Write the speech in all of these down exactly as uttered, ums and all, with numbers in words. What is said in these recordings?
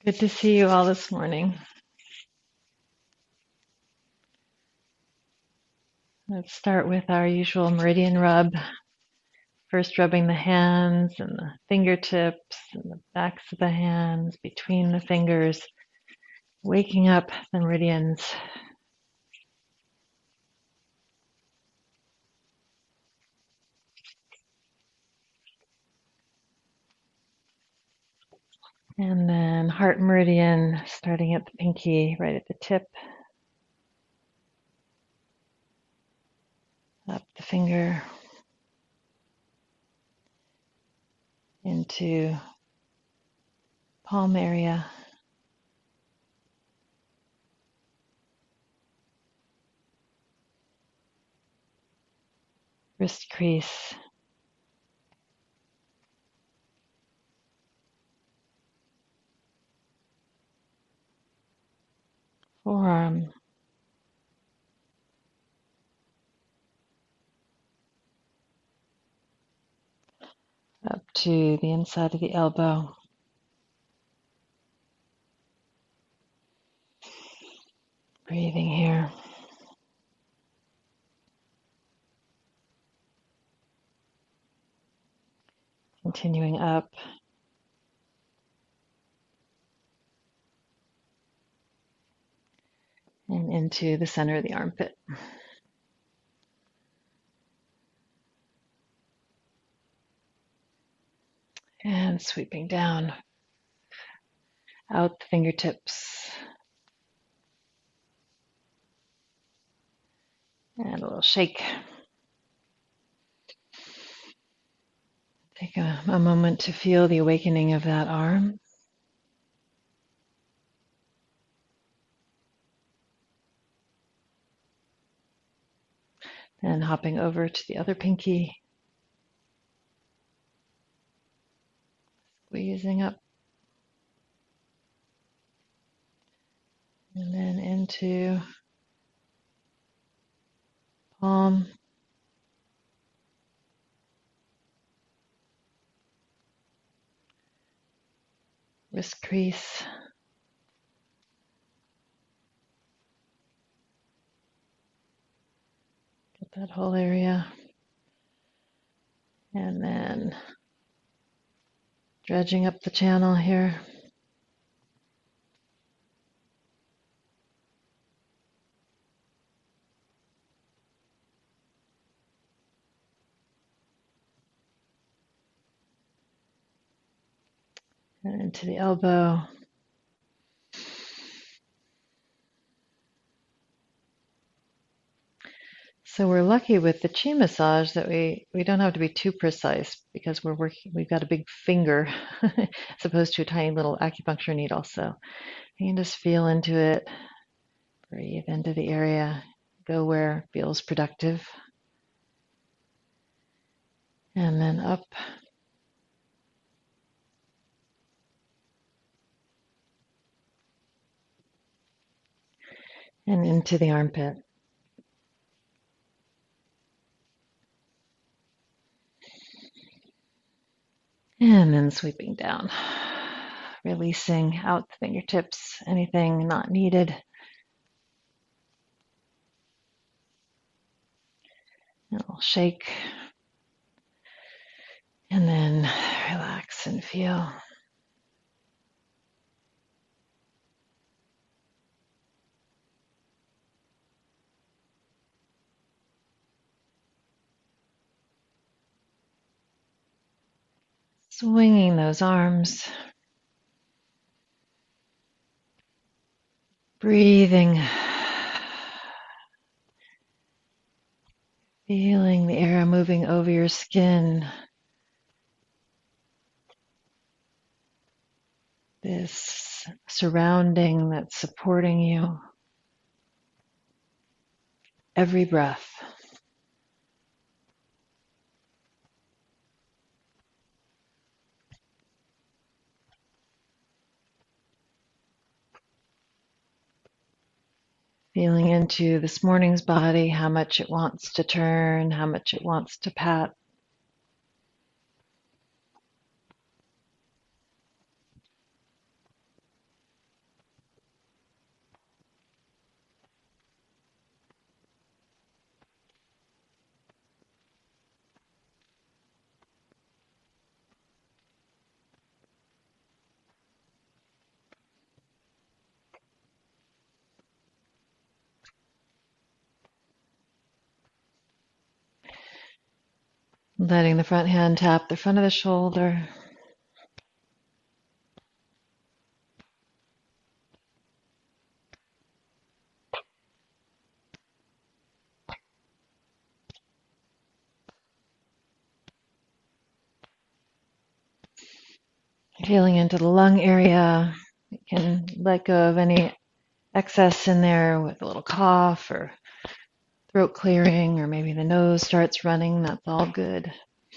Good to see you all this morning. Let's start with our usual meridian rub. First, rubbing the hands and the fingertips and the backs of the hands, between the fingers, waking up the meridians. And then heart meridian, starting at the pinky, right at the tip, up the finger, into palm area, wrist crease, forearm, up to the inside of the elbow. Breathing here. Continuing up. And into the center of the armpit. And sweeping down, out the fingertips. And a little shake. Take a, a moment to feel the awakening of that arm. Then hopping over to the other pinky. Squeezing up. And then into palm. Wrist crease. Get that whole area. And then dredging up the channel here. And into the elbow. So we're lucky with the chi massage that we, we don't have to be too precise because we're working, we've got a big finger as opposed to a tiny little acupuncture needle. So you can just feel into it, breathe into the area, go where it feels productive. And then up. And into the armpit. And then sweeping down, releasing out the fingertips, anything not needed. A little shake. And then relax and feel. Swinging those arms. Breathing. Feeling the air moving over your skin. This surrounding that's supporting you. Every breath. Feeling into this morning's body, how much it wants to turn, how much it wants to pat. Letting the front hand tap the front of the shoulder. Feeling into the lung area. You can let go of any excess in there with a little cough or throat clearing, or maybe the nose starts running. That's all good.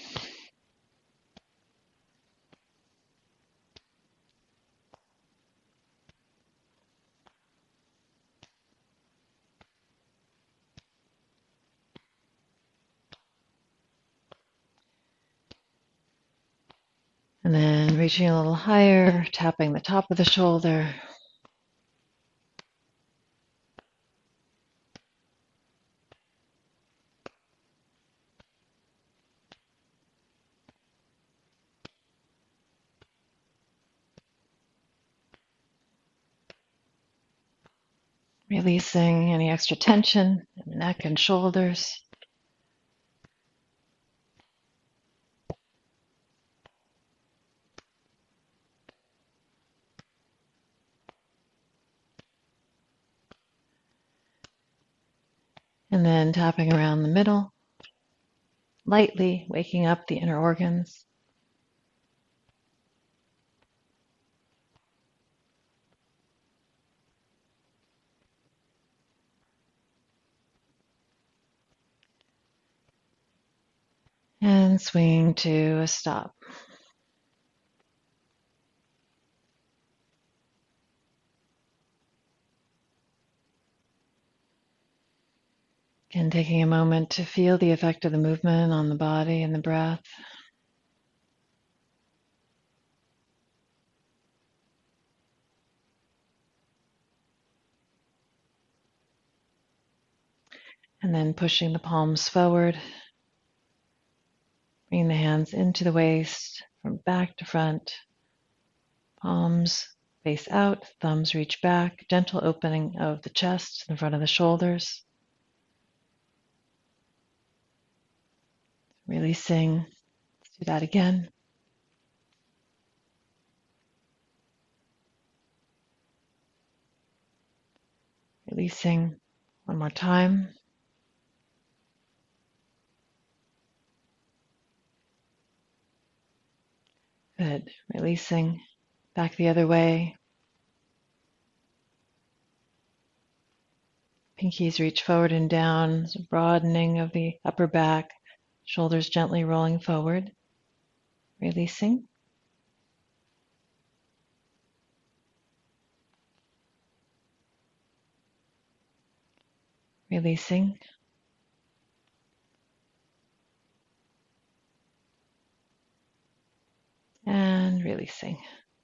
And then reaching a little higher, tapping the top of the shoulder. Releasing any extra tension in the neck and shoulders. And then tapping around the middle, lightly waking up the inner organs. And swing to a stop. And taking a moment to feel the effect of the movement on the body and the breath. And then pushing the palms forward. Bringing the hands into the waist, from back to front. Palms face out, thumbs reach back. Gentle opening of the chest, the front of the shoulders. Releasing. Let's do that again. Releasing. One more time. Good. Releasing. Back the other way. Pinkies reach forward and down. There's a broadening of the upper back. Shoulders gently rolling forward. Releasing. Releasing. And releasing.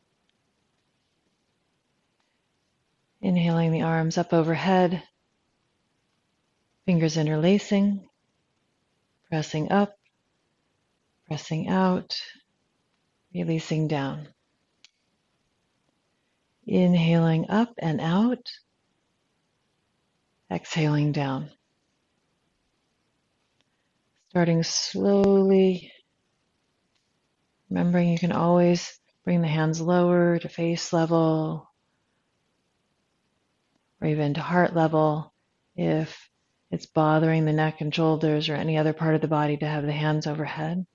Inhaling the arms up overhead. Fingers interlacing. Pressing up. Pressing out. Releasing down. Inhaling up and out. Exhaling down. Starting slowly. Remembering you can always bring the hands lower to face level or even to heart level if it's bothering the neck and shoulders or any other part of the body to have the hands overhead.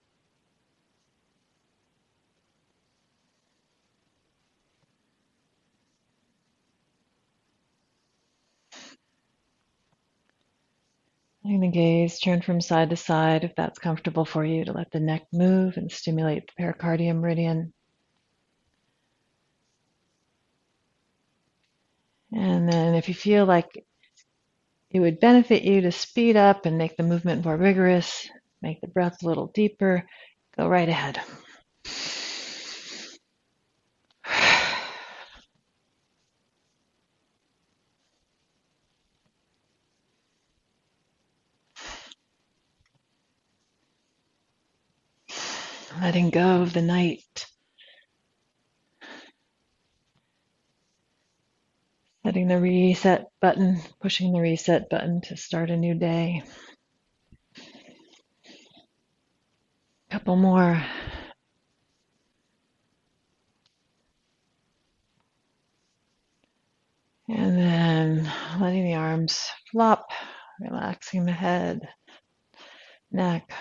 Letting the gaze turn from side to side if that's comfortable for you, to let the neck move and stimulate the pericardium meridian. And then if you feel like it would benefit you to speed up and make the movement more rigorous, make the breath a little deeper, go right ahead. Letting go of the night. Hitting the reset button, pushing the reset button to start a new day. Couple more. And then letting the arms flop, relaxing the head, neck.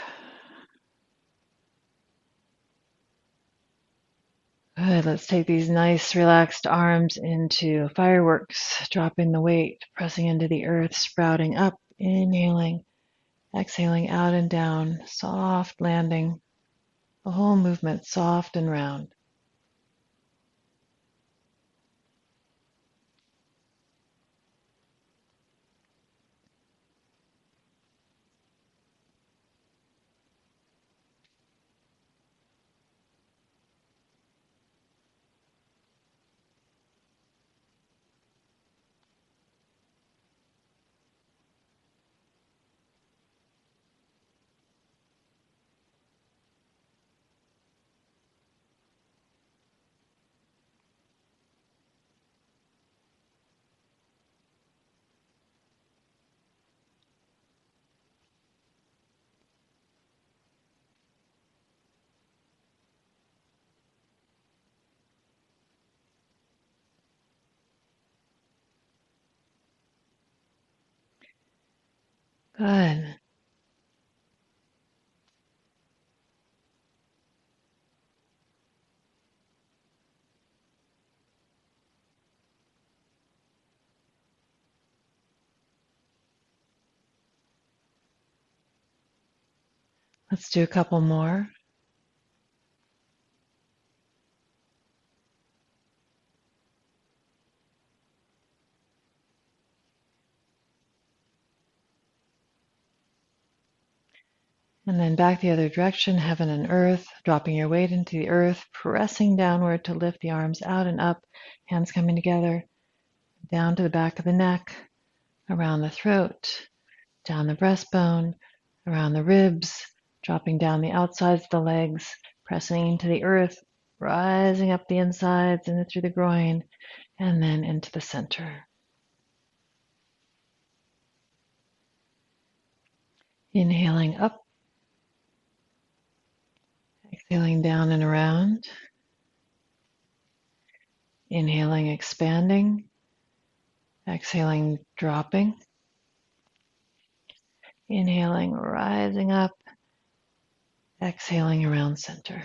Good. Let's take these nice relaxed arms into fireworks, dropping the weight, pressing into the earth, sprouting up, inhaling, exhaling out and down, soft landing. The whole movement soft and round. Good. Let's do a couple more. And then back the other direction, heaven and earth, dropping your weight into the earth, pressing downward to lift the arms out and up, hands coming together, down to the back of the neck, around the throat, down the breastbone, around the ribs, dropping down the outsides of the legs, pressing into the earth, rising up the insides and through the groin, and then into the center. Inhaling up, exhaling down and around. Inhaling, expanding. Exhaling, dropping. Inhaling, rising up. Exhaling around center.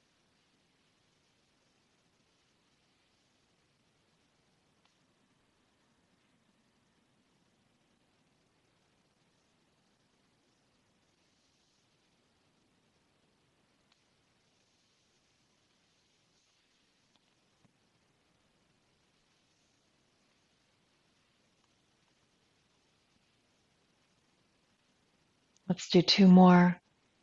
Let's do two more.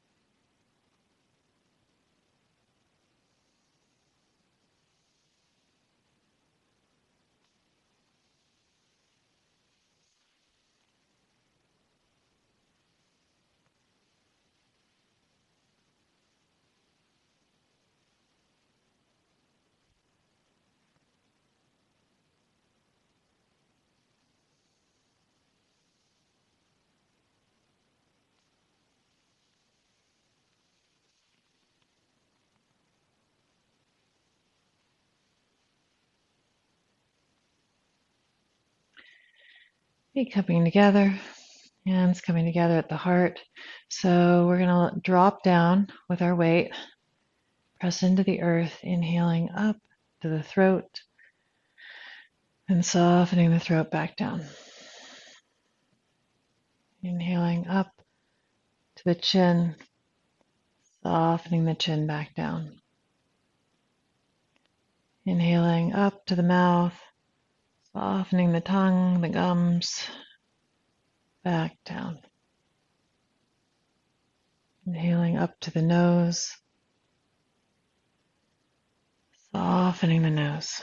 Feet coming together, hands coming together at the heart. So we're going to drop down with our weight, press into the earth, inhaling up to the throat, and softening the throat back down. Inhaling up to the chin, softening the chin back down. Inhaling up to the mouth, softening the tongue, the gums, back down. Inhaling up to the nose, softening the nose.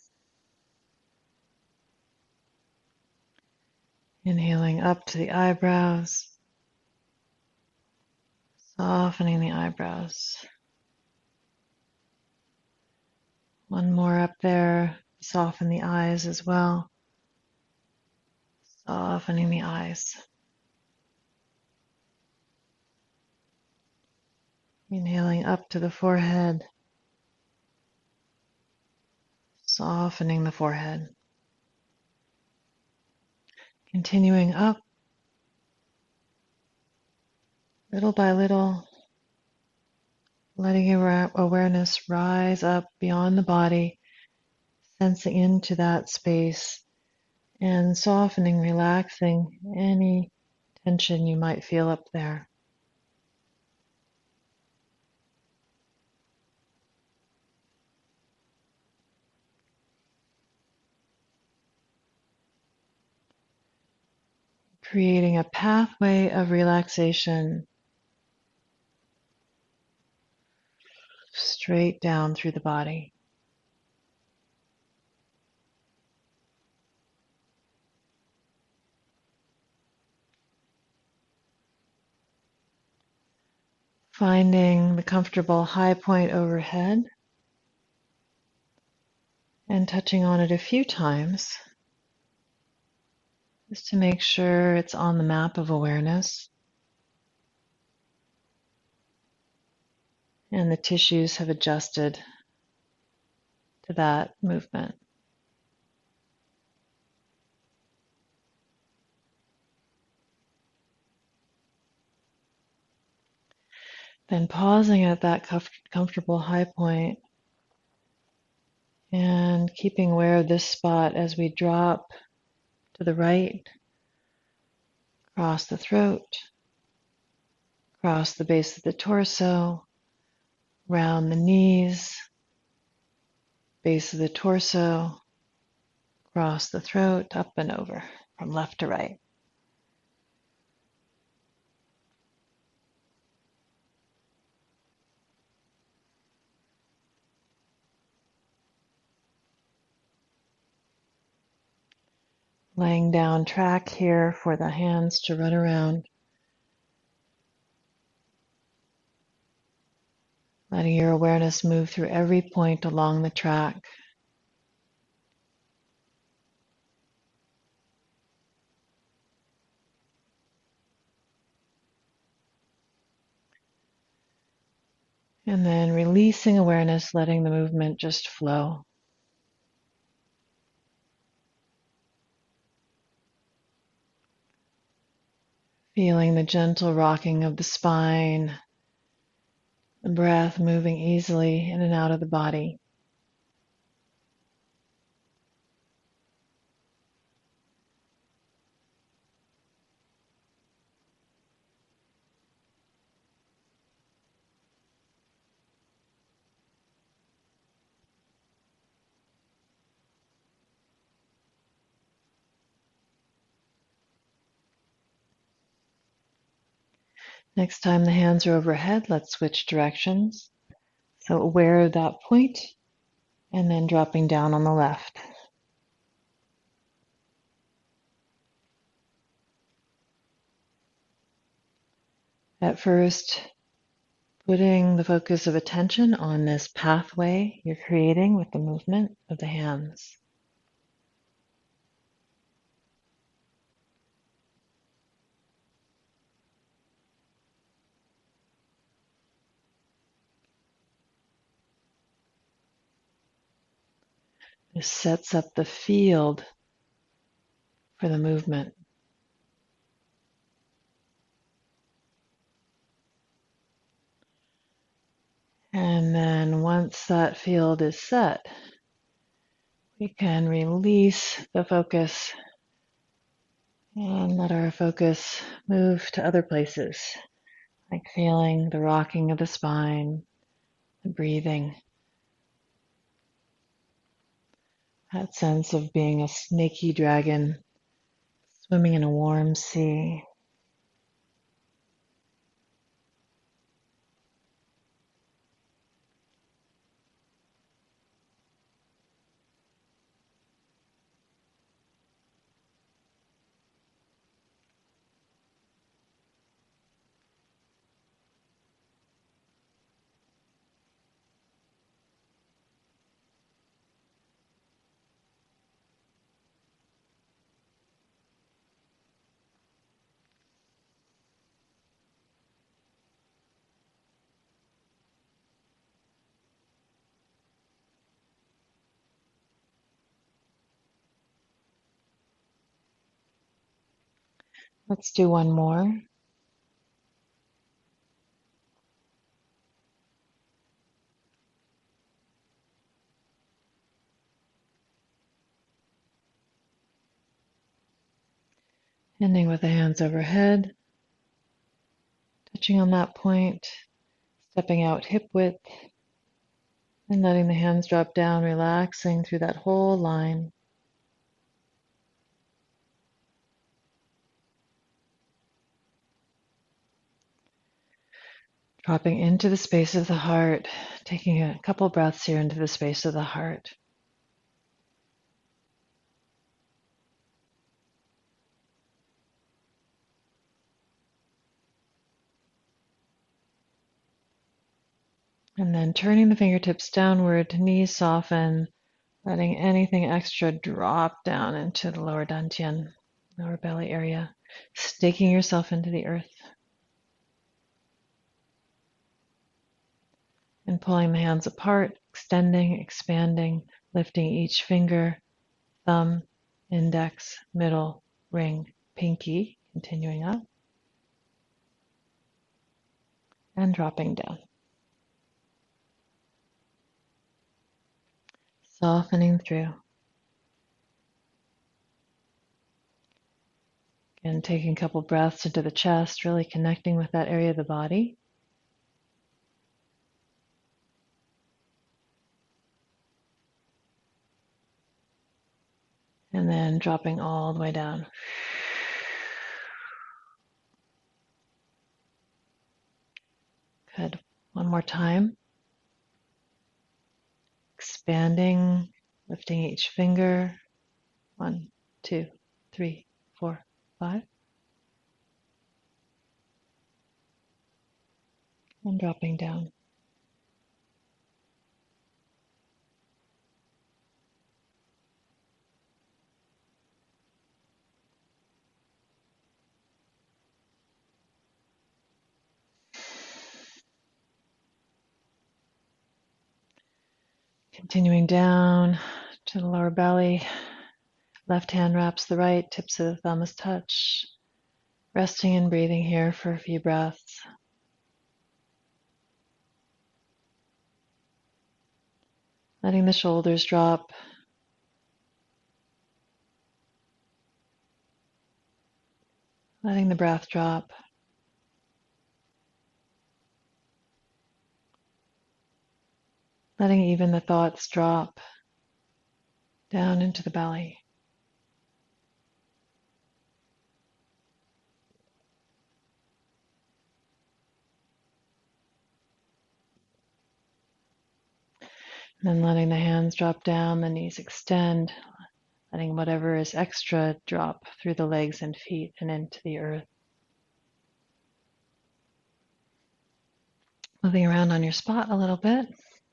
Inhaling up to the eyebrows, softening the eyebrows. One more up there, soften the eyes as well. Softening the eyes. Inhaling up to the forehead, softening the forehead. Continuing up, little by little, letting your awareness rise up beyond the body, sensing into that space and softening, relaxing any tension you might feel up there. Creating a pathway of relaxation straight down through the body. Finding the comfortable high point overhead and touching on it a few times just to make sure it's on the map of awareness and the tissues have adjusted to that movement. Then pausing at that comf- comfortable high point and keeping aware of this spot as we drop to the right, across the throat, across the base of the torso, round the knees, base of the torso, across the throat, up and over, from left to right. Laying down track here for the hands to run around. Letting your awareness move through every point along the track. And then releasing awareness, letting the movement just flow. Feeling the gentle rocking of the spine, the breath moving easily in and out of the body. Next time the hands are overhead, let's switch directions. So aware of that point, and then dropping down on the left. At first, putting the focus of attention on this pathway you're creating with the movement of the hands. This sets up the field for the movement. And then once that field is set, we can release the focus and let our focus move to other places, like feeling the rocking of the spine, the breathing, that sense of being a snaky dragon swimming in a warm sea. Let's do one more. Ending with the hands overhead, touching on that point, stepping out hip width, and letting the hands drop down, relaxing through that whole line. Dropping into the space of the heart, taking a couple breaths here into the space of the heart. And then turning the fingertips downward, knees soften, letting anything extra drop down into the lower dantian, lower belly area, staking yourself into the earth. And pulling the hands apart, extending, expanding, lifting each finger, thumb, index, middle, ring, pinky, continuing up, and dropping down. Softening through. Again, taking a couple breaths into the chest, really connecting with that area of the body. And then dropping all the way down. Good. One more time. Expanding, lifting each finger. One, two, three, four, five. And dropping down. Continuing down to the lower belly. Left hand wraps the right, tips of the thumbs touch. Resting and breathing here for a few breaths. Letting the shoulders drop. Letting the breath drop. Letting even the thoughts drop down into the belly. And then letting the hands drop down, the knees extend, letting whatever is extra drop through the legs and feet and into the earth. Moving around on your spot a little bit.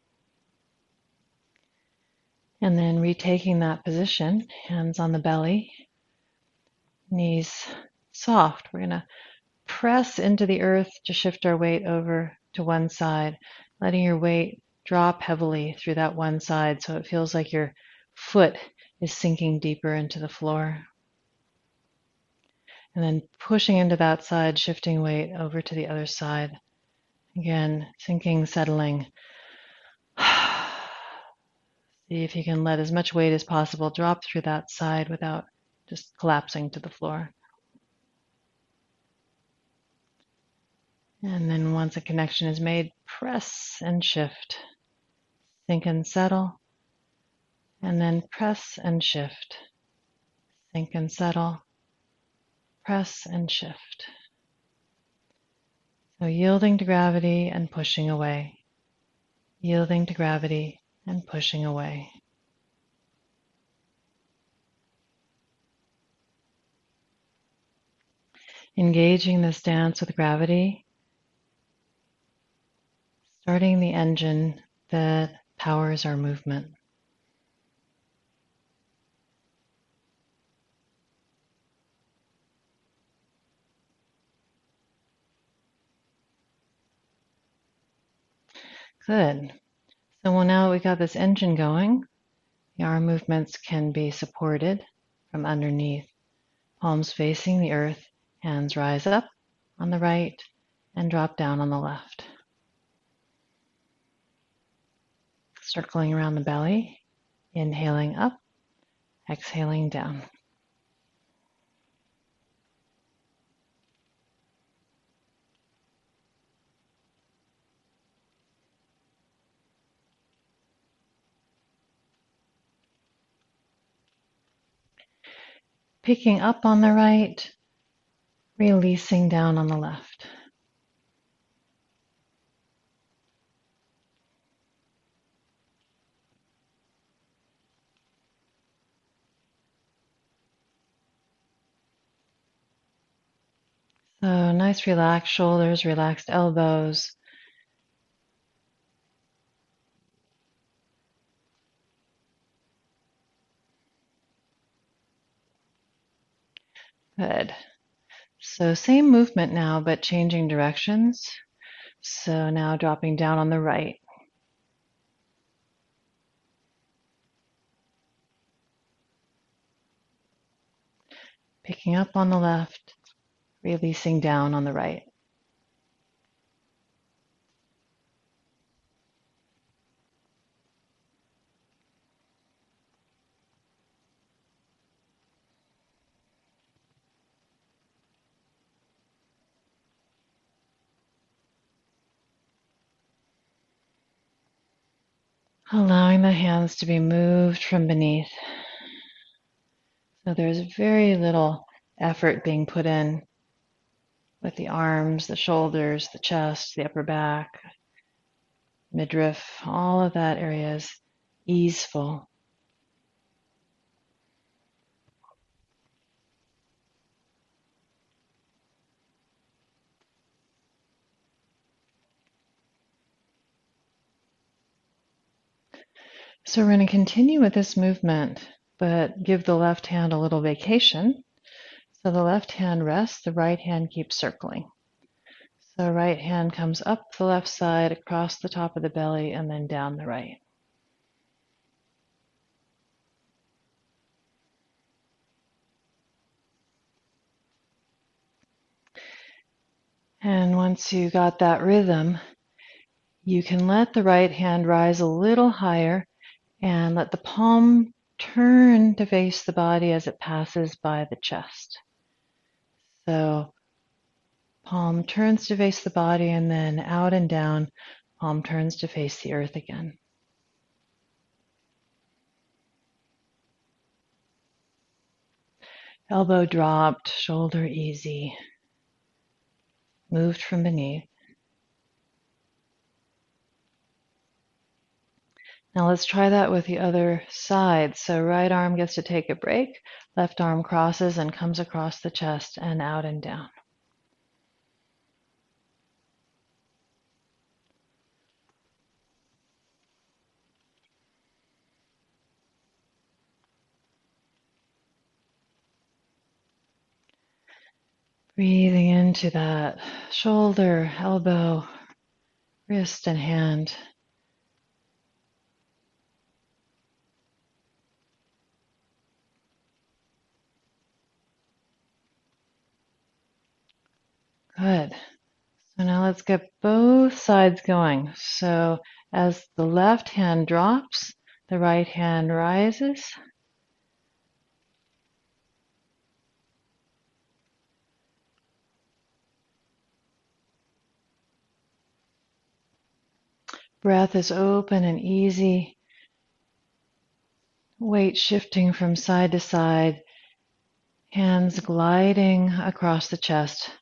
And then retaking that position, hands on the belly, knees soft. We're going to press into the earth to shift our weight over to one side, letting your weight drop heavily through that one side so it feels like your foot is sinking deeper into the floor. And then pushing into that side, shifting weight over to the other side. Again, sinking, settling. See if you can let as much weight as possible drop through that side without just collapsing to the floor. And then once a connection is made, press and shift. Sink and settle. And then press and shift. Sink and settle. Press and shift. So yielding to gravity and pushing away. Yielding to gravity and pushing away. Engaging this dance with gravity, starting the engine that powers our movement. Good. So well, now we got this engine going, the arm movements can be supported from underneath, palms facing the earth, Hands rise up on the right and drop down on the left. Circling around the belly, inhaling up, exhaling down. Picking up on the right, releasing down on the left. So nice relaxed shoulders, relaxed elbows. Good. So same movement now, but changing directions. So now dropping down on the right. Picking up on the left, releasing down on the right. Allowing the hands to be moved from beneath. So there's very little effort being put in with the arms, the shoulders, the chest, the upper back, midriff, all of that area is easeful. So we're going to continue with this movement, but give the left hand a little vacation. So the left hand rests, the right hand keeps circling. So right hand comes up the left side, across the top of the belly, and then down the right. And once you got that rhythm, you can let the right hand rise a little higher and let the palm turn to face the body as it passes by the chest. So palm turns to face the body and then out and down, palm turns to face the earth again. Elbow dropped, shoulder easy, moved from beneath. Now let's try that with the other side. So right arm gets to take a break, left arm crosses and comes across the chest and out and down. Breathing into that shoulder, elbow, wrist, and hand. Good. So now let's get both sides going. So as the left hand drops, the right hand rises. Breath is open and easy. Weight shifting from side to side. Hands gliding across the chest.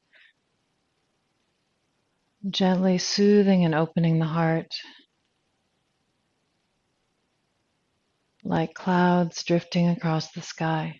Gently soothing and opening the heart. Like clouds drifting across the sky.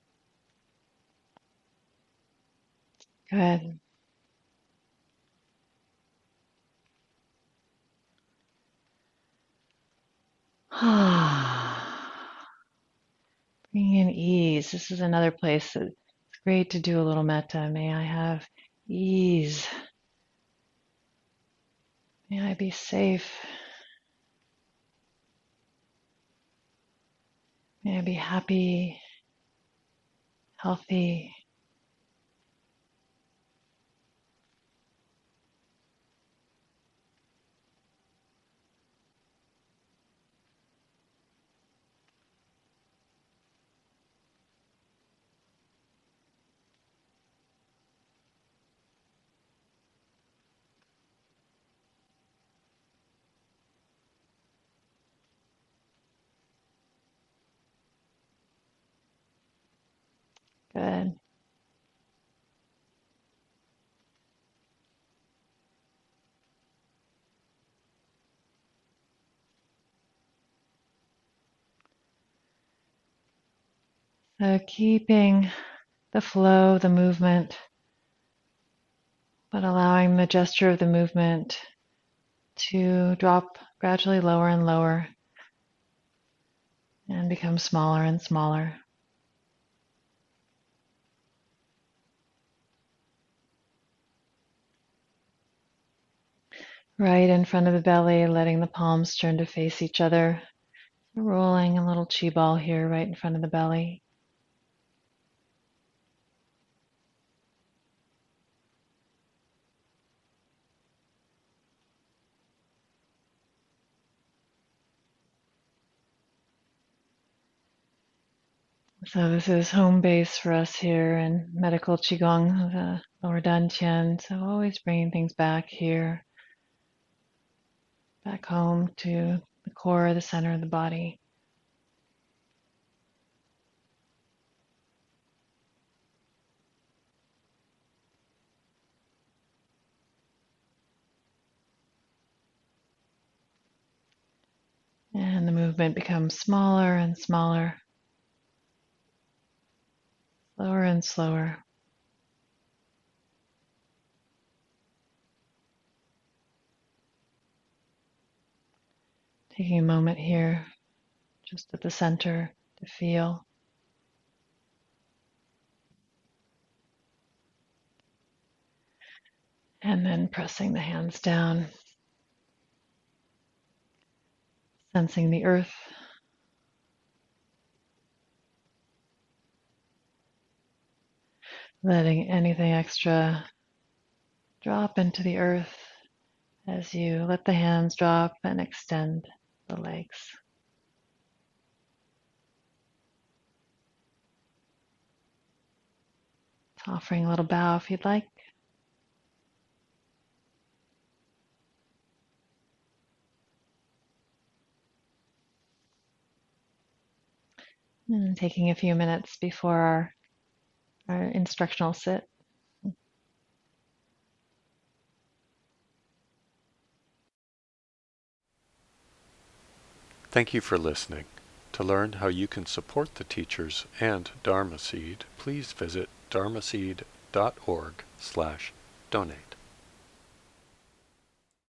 Good. ease. This is another place that it's great to do a little metta. May I have ease. May I be safe. May I be happy, healthy. Good. So keeping the flow, the movement, but allowing the gesture of the movement to drop gradually lower and lower and become smaller and smaller. Right in front of the belly, letting the palms turn to face each other. Rolling a little chi ball here right in front of the belly. So this is home base for us here in medical Qigong, the lower Dantian. So always bringing things back here, back home to the core, the center of the body. And the movement becomes smaller and smaller, slower and slower. Taking a moment here, just at the center, to feel. And then pressing the hands down, sensing the earth. Letting anything extra drop into the earth as you let the hands drop and extend the legs. Offering a little bow if you'd like. And taking a few minutes before our, our instructional sit. Thank you for listening. To learn how you can support the teachers and Dharma Seed, please visit dharmaseed dot org slash donate.